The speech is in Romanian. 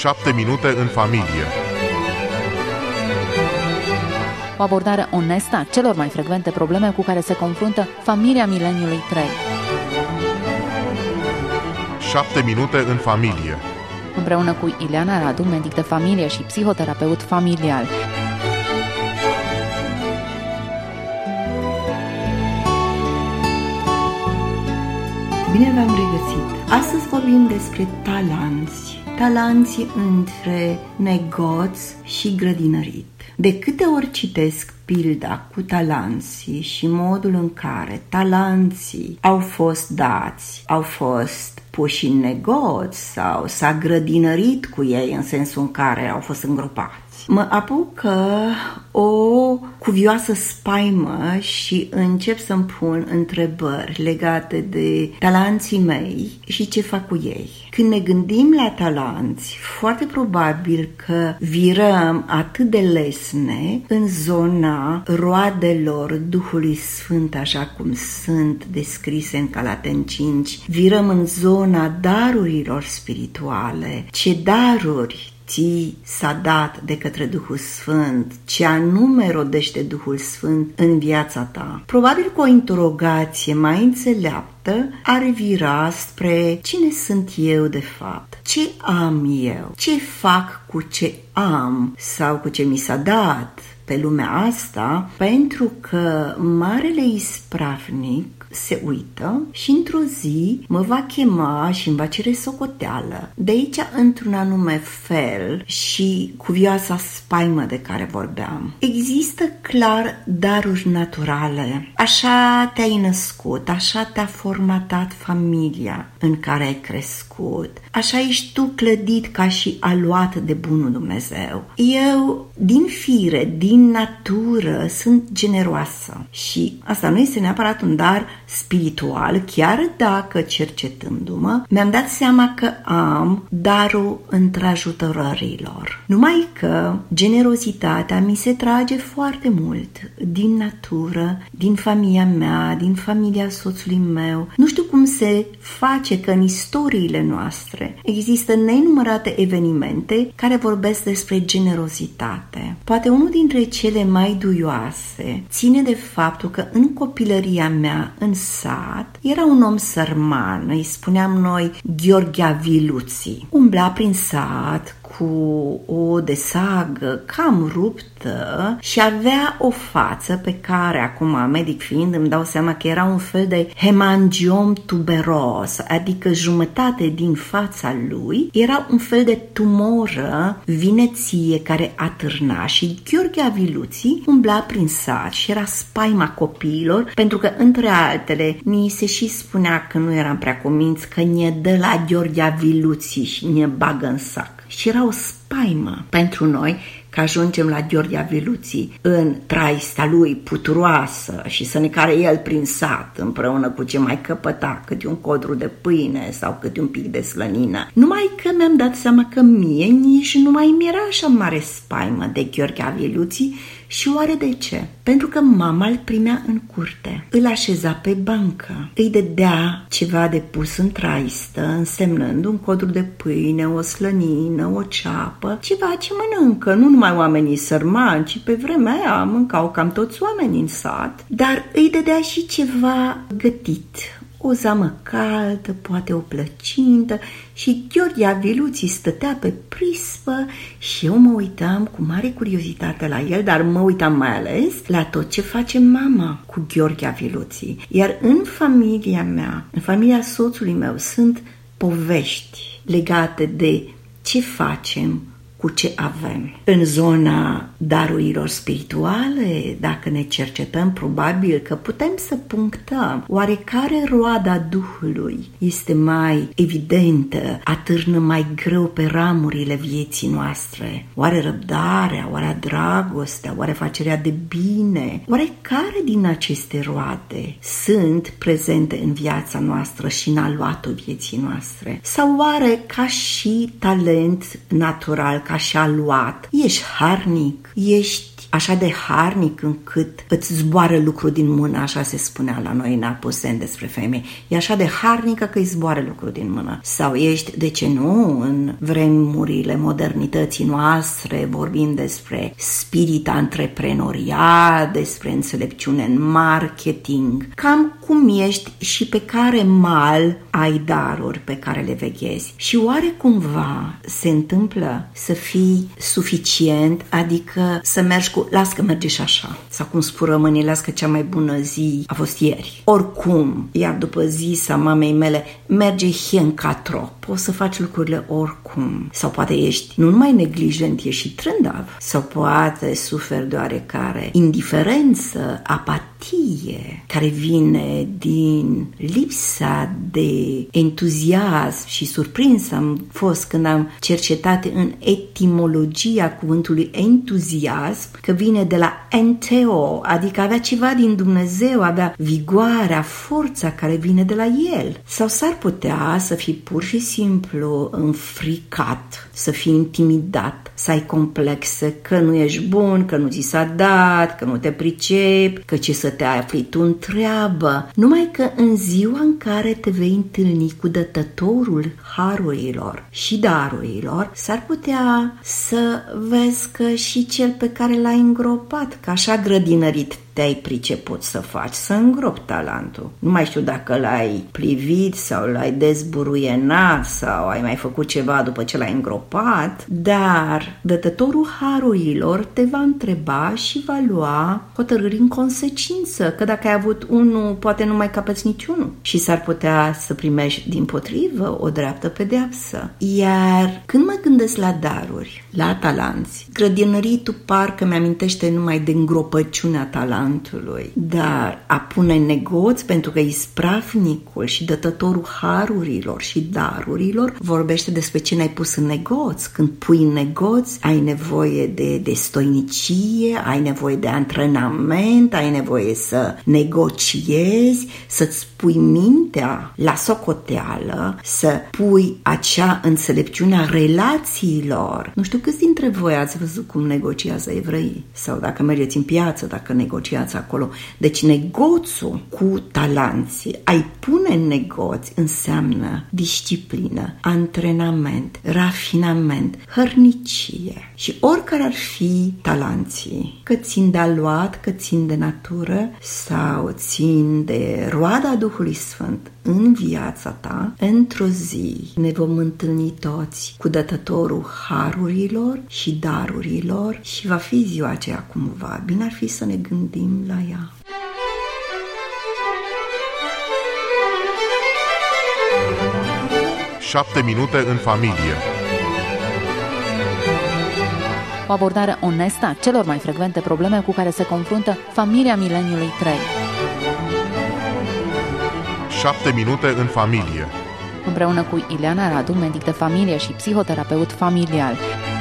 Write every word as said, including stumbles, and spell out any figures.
șapte minute în familie. O abordare onestă a celor mai frecvente probleme cu care se confruntă familia mileniului trei. șapte minute în familie. Împreună cu Ileana Radu, medic de familie și psihoterapeut familial. Bine v-am regăsit! Astăzi vorbim despre talanți. Talanții între negoț și grădinărit. De câte ori citesc pilda cu talanții și modul în care talanții au fost dați, au fost puși în negoț sau s-a grădinărit cu ei în sensul în care au fost îngropați, mă apucă o cuvioasă spaimă și încep să-mi pun întrebări legate de talanții mei și ce fac cu ei. Când ne gândim la talanți, foarte probabil că virăm atât de lesne în zona roadelor Duhului Sfânt, așa cum sunt descrise în Galateni cinci, virăm în zona darurilor spirituale. Ce daruri ți s-a dat de către Duhul Sfânt, ce anume rodește Duhul Sfânt în viața ta. Probabil că o interogație mai înțeleaptă ar vira spre cine sunt eu de fapt, ce am eu, ce fac cu ce am sau cu ce mi s-a dat pe lumea asta, pentru că marele ispravnic se uită și într-o zi mă va chema și îmi va cere socoteală. De aici, într-un anume fel și cuvioasa spaimă de care vorbeam. Există clar daruri naturale. Așa te-ai născut, așa te-a formatat familia în care ai crescut, așa ești tu clădit ca și aluat de bunul Dumnezeu. Eu, din fire, din natură, sunt generoasă și asta nu este neapărat un dar spiritual, chiar dacă, cercetându-mă, mi-am dat seama că am darul întrajutorărilor. Numai că generozitatea mi se trage foarte mult din natură, din familia mea, din familia soțului meu. Nu știu cum se face că în istoriile noastre există nenumărate evenimente care vorbesc despre generozitate. Poate unul dintre cele mai duioase ține de faptul că în copilăria mea, în sat, era un om sărman, îi spuneam noi Gheorghe Viluții. Umbla prin sat cu o desagă cam ruptă și avea o față pe care, acum medic fiind, îmi dau seama că era un fel de hemangiom tuberos, adică jumătate din fața lui era un fel de tumoră vineție care atârna și Gheorghe Viluții umbla prin sat și era spaima copiilor, pentru că, între altele, ni se și spunea că nu eram prea convinți că ne dă la Gheorghe Viluții și ne bagă în sac. Și era o spaimă pentru noi că ajungem la Gheorghe Viluții în traista lui puturoasă și să ne care el prin sat împreună cu ce mai căpăta, câte un codru de pâine sau câte un pic de slănină. Numai că mi-am dat seama că mie nici nu mai mi era așa mare spaimă de Gheorghe Viluții. Și oare de ce? Pentru că mama îl primea în curte, îl așeza pe bancă, îi dădea ceva de pus în traistă, însemnând un codru de pâine, o slănină, o ceapă, ceva ce mănâncă, nu numai oamenii sărmani, ci pe vremea aia mâncau cam toți oamenii în sat, dar îi dădea și ceva gătit, o zamă caldă, poate o plăcintă, și Gheorghe Viluții stătea pe prispă și eu mă uitam cu mare curiozitate la el, dar mă uitam mai ales la tot ce face mama cu Gheorghe Viluții. Iar în familia mea, în familia soțului meu, sunt povești legate de ce facem cu ce avem. În zona darurilor spirituale, dacă ne cercetăm, probabil că putem să punctăm oare care roada Duhului este mai evidentă, atârnă mai greu pe ramurile vieții noastre. Oare răbdarea, oare dragostea, oare facerea de bine? Oare care din aceste roade sunt prezente în viața noastră și în aluatul vieții noastre? Sau oare ca și talent natural, ca așa luat, ești harnic, ești așa de harnic încât îți zboară lucru din mână, așa se spunea la noi în Apuseni despre femei. E așa de harnică că îi zboară lucru din mână. Sau ești, de ce nu, în vremurile modernității noastre, vorbim despre spirit antreprenoriat, despre înțelepciune în marketing, cam cum ești și pe care mal ai daruri pe care le veghezi. Și oare cumva se întâmplă să fii suficient, adică să mergi cu las că merge și așa. Sau cum spun românii, las că cea mai bună zi a fost ieri. Oricum, iar după zisa mamei mele, merge hiencatro. Poți să faci lucrurile oricum. Sau poate ești nu numai neglijent, ești și trândav. Sau poate suferi de oarecare indiferență, apatie, care vine din lipsa de entuziasm. Și surprins am fost când am cercetat în etimologia cuvântului entuziasm, că vine de la enteo, adică avea ceva din Dumnezeu, avea vigoarea, forța care vine de la El. Sau s-ar putea să fii pur și simplu înfricat, să fii intimidat, să ai complexe că nu ești bun, că nu ți s-a dat, că nu te pricepi, că ce să te afli tu în treabă. Numai că în ziua în care te vei întâlni cu dătătorul harurilor și darurilor, s-ar putea să vezi că și cel pe care l-ai îngropat, că așa grădinărit te-ai priceput să faci, să îngropi talentul. Nu mai știu dacă l-ai plivit sau l-ai dezburuienat sau ai mai făcut ceva după ce l-ai îngropat, dar dătătorul harurilor te va întreba și va lua hotărâri în consecință, că dacă ai avut unul, poate nu mai capeți niciunul și s-ar putea să primești dimpotrivă o dreaptă pedeapsă. Iar când mă gândesc la daruri, la talanți, grădinăritul parcă mi-amintește numai de îngropăciunea talentului, dar a pune negoț, pentru că ispravnicul și dătătorul harurilor și darurilor vorbește despre ce n-ai pus în negoț. Când pui în negoț, ai nevoie de, de stoinicie, ai nevoie de antrenament, ai nevoie să negociezi, să-ți pui mintea la socoteală, să pui acea înțelepciune a relațiilor. Nu știu câți dintre voi ați văzut cum negociază evreii sau dacă mergeți în piață, dacă negociați acolo. Deci negoțul cu talanții, ai pune în negoț înseamnă disciplină, antrenament, rafinament, hărnicie. Și oricare ar fi talanții, că țin de aluat, că țin de natură sau țin de roada Duhului Sfânt în viața ta, într-o zi ne vom întâlni toți cu dătătorul harurilor și darurilor și va fi ziua aceea cumva. Bine ar fi să ne gândim la ea. Șapte minute în familie. O abordare onestă a celor mai frecvente probleme cu care se confruntă familia mileniului trei. Șapte minute în familie. Împreună cu Ileana Radu, medic de familie și psihoterapeut familial.